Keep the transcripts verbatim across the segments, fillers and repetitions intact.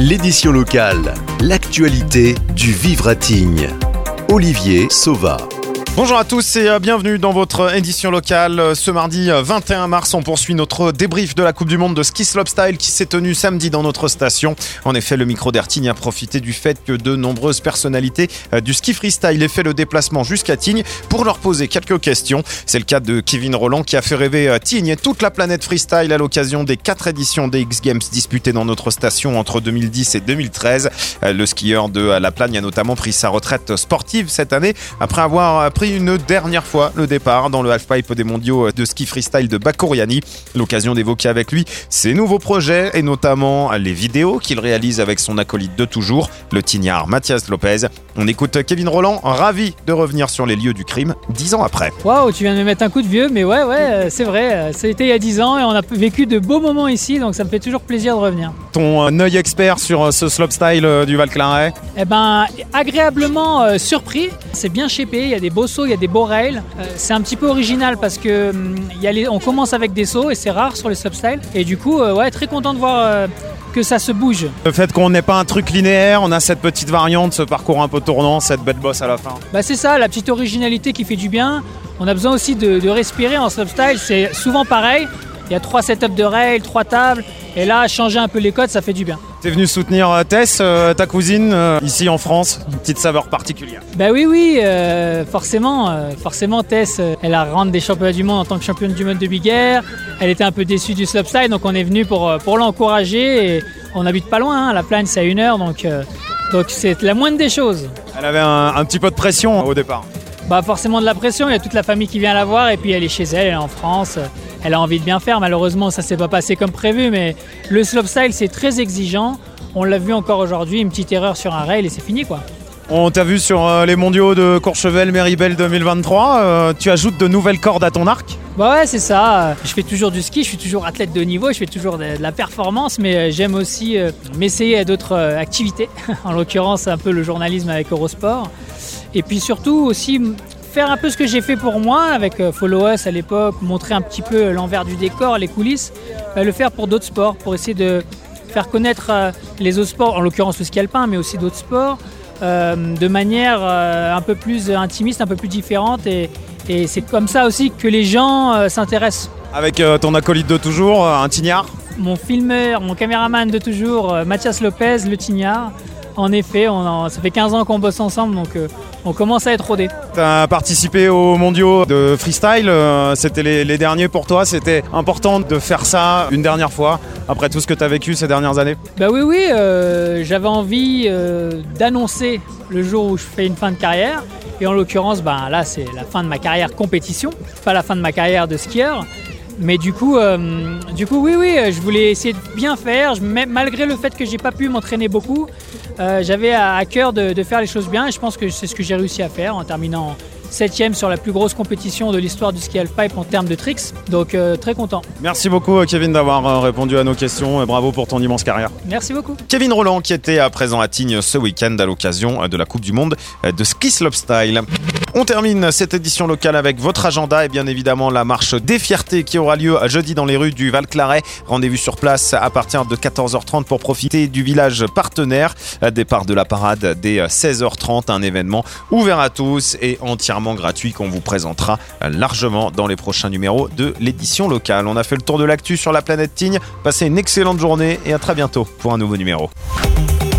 L'édition locale, l'actualité du vivre à Tignes. Olivier Sauva. Bonjour à tous et bienvenue dans votre édition locale. Ce mardi vingt et un mars, on poursuit notre débrief de la Coupe du Monde de ski slopestyle qui s'est tenue samedi dans notre station. En effet, le micro d'Air Tignes a profité du fait que de nombreuses personnalités du ski freestyle aient fait le déplacement jusqu'à Tignes pour leur poser quelques questions. C'est le cas de Kevin Rolland qui a fait rêver Tignes et toute la planète freestyle à l'occasion des quatre éditions des X Games disputées dans notre station entre deux mille dix et deux mille treize. Le skieur de La Plagne a notamment pris sa retraite sportive cette année après avoir pris une dernière fois le départ dans le halfpipe des mondiaux de ski freestyle de Bakouriani. L'occasion d'évoquer avec lui ses nouveaux projets et notamment les vidéos qu'il réalise avec son acolyte de toujours, le tignard Mathias Lopez. On écoute Kevin Rolland, ravi de revenir sur les lieux du crime dix ans après. Waouh, tu viens de me mettre un coup de vieux, mais ouais, ouais, c'est vrai. Ça a été il y a dix ans et on a vécu de beaux moments ici, donc ça me fait toujours plaisir de revenir. Ton œil expert sur ce slopestyle du Val-Claret ? Eh ben, agréablement euh, surpris. C'est bien shapé, il y a des beaux sauts, il y a des beaux rails. Euh, c'est un petit peu original parce que hum, y a les, on commence avec des sauts et c'est rare sur les slopestyle. Et du coup, euh, ouais, très content de voir euh, que ça se bouge. Le fait qu'on n'ait pas un truc linéaire, on a cette petite variante, ce parcours un peu tournant, cette belle bosse à la fin. Bah c'est ça, la petite originalité qui fait du bien. On a besoin aussi de, de respirer en slopestyle, c'est souvent pareil. Il y a trois setups de rails, trois tables. Et là, changer un peu les codes, ça fait du bien. T'es venu soutenir Tess, euh, ta cousine, euh, ici en France, une petite saveur particulière. Bah oui, oui, euh, forcément, euh, forcément Tess, euh, elle a rendu des championnats du monde en tant que championne du monde de big air. Elle était un peu déçue du slopestyle, donc on est venu pour, pour l'encourager. Et on habite pas loin, hein, La Plagne c'est à une heure, donc, euh, donc c'est la moindre des choses. Elle avait un, un petit peu de pression au départ. Bah forcément de la pression, il y a toute la famille qui vient la voir et puis elle est chez elle, elle est en France. Elle a envie de bien faire, malheureusement ça s'est pas passé comme prévu, mais le slopestyle c'est très exigeant. On l'a vu encore aujourd'hui, une petite erreur sur un rail et c'est fini quoi. On t'a vu sur euh, les mondiaux de Courchevel-Méribel deux mille vingt-trois, euh, tu ajoutes de nouvelles cordes à ton arc ? Bah ouais c'est ça, je fais toujours du ski, je suis toujours athlète de haut niveau, je fais toujours de, de la performance, mais j'aime aussi euh, m'essayer à d'autres euh, activités, en l'occurrence un peu le journalisme avec Eurosport. Et puis surtout aussi faire un peu ce que j'ai fait pour moi avec euh, Follow Us à l'époque, montrer un petit peu l'envers du décor, les coulisses, bah, le faire pour d'autres sports, pour essayer de faire connaître euh, les autres sports, en l'occurrence le ski alpin, mais aussi d'autres sports, euh, de manière euh, un peu plus intimiste, un peu plus différente. Et, et c'est comme ça aussi que les gens euh, s'intéressent. Avec euh, ton acolyte de toujours, un tignard ? Mon filmeur, mon caméraman de toujours, euh, Mathias Lopez, le tignard. En effet, on en, ça fait quinze ans qu'on bosse ensemble, donc euh, on commence à être rodés. Tu as participé aux mondiaux de freestyle, euh, c'était les, les derniers pour toi, c'était important de faire ça une dernière fois, après tout ce que tu as vécu ces dernières années ? Bah oui, oui, euh, j'avais envie euh, d'annoncer le jour où je fais une fin de carrière, et en l'occurrence, bah, là c'est la fin de ma carrière compétition, pas la fin de ma carrière de skieur. Mais du coup, euh, du coup, oui, oui, je voulais essayer de bien faire. Je, malgré le fait que j'ai pas pu m'entraîner beaucoup, euh, j'avais à, à cœur de, de faire les choses bien. Et je pense que c'est ce que j'ai réussi à faire en terminant septième sur la plus grosse compétition de l'histoire du ski halfpipe en termes de tricks. Donc euh, très content. Merci beaucoup Kevin d'avoir répondu à nos questions et bravo pour ton immense carrière. Merci beaucoup. Kevin Rolland qui était à présent à Tignes ce week-end à l'occasion de la Coupe du Monde de ski slopestyle. On termine cette édition locale avec votre agenda et bien évidemment la marche des fiertés qui aura lieu jeudi dans les rues du Val-Claret. Rendez-vous sur place à partir de quatorze heures trente pour profiter du village partenaire. Départ de la parade dès seize heures trente, un événement ouvert à tous et entièrement gratuit qu'on vous présentera largement dans les prochains numéros de l'édition locale. On a fait le tour de l'actu sur la planète Tignes. Passez une excellente journée et à très bientôt pour un nouveau numéro.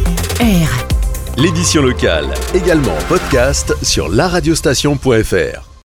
R. L'édition locale, également en podcast sur la radiostation point f r.